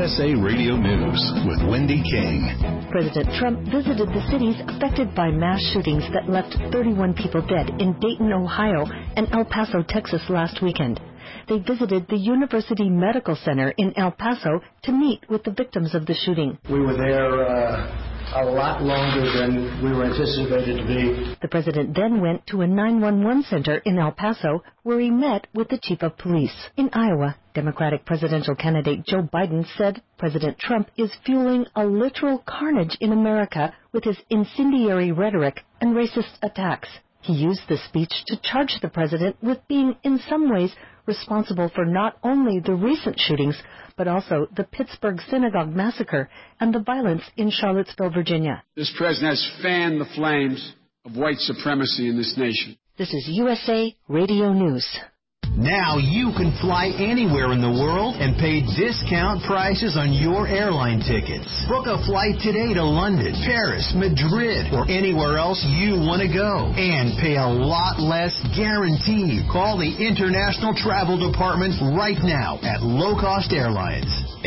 USA Radio News with Wendy King. President Trump visited the cities affected by mass shootings that left 31 people dead in Dayton, Ohio, and El Paso, Texas last weekend. They visited the University Medical Center in El Paso to meet with the victims of the shooting. We were there a lot longer than we were anticipated to be. The president then went to a 911 center in El Paso where he met with the chief of police. In Iowa, Democratic presidential candidate Joe Biden said President Trump is fueling a literal carnage in America with his incendiary rhetoric and racist attacks. He used the speech to charge the president with being in some ways responsible for not only the recent shootings, but also the Pittsburgh synagogue massacre and the violence in Charlottesville, Virginia. This president has fanned the flames of white supremacy in this nation. This is USA Radio News. Now you can fly anywhere in the world and pay discount prices on your airline tickets. Book a flight today to London, Paris, Madrid, or anywhere else you want to go. And pay a lot less guaranteed. Call the International Travel Department right now at Low Cost Airlines.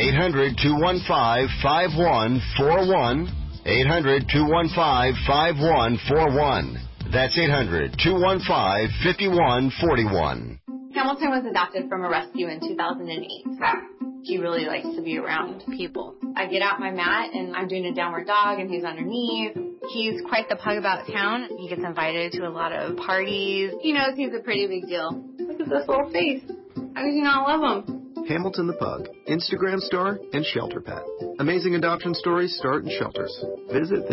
800-215-5141. 800-215-5141. That's 800-215-5141. Hamilton was adopted from a rescue in 2008. He really likes to be around people. I get out my mat and I'm doing a downward dog and he's underneath. He's quite the pug about town. He gets invited to a lot of parties. He knows he's a pretty big deal. Look at this little face. How could you not love him? Hamilton the Pug, Instagram star, and Shelter Pet. Amazing adoption stories start in shelters. Visit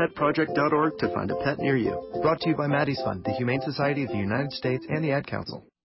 theshelterpetproject.org to find a pet near you. Brought to you by Maddie's Fund, the Humane Society of the United States, and the Ad Council.